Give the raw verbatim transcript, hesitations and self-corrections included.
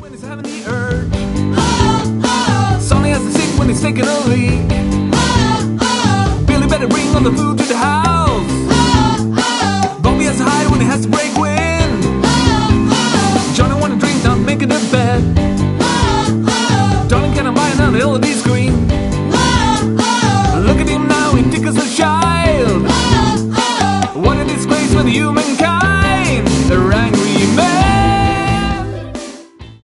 when he's having the urge. Oh, oh. Sonny has to sing when he's taking a leak. Oh, oh. Billy better bring all the food to the house. Oh, oh. Bobby has to hide when he has to break wind. Oh, oh. Johnny wanna drink, not making a bed. Oh, oh. Darling, can I buy another L E D screen? Oh, oh. Look at him now, he tickles a child. Oh, oh. What a disgrace for the human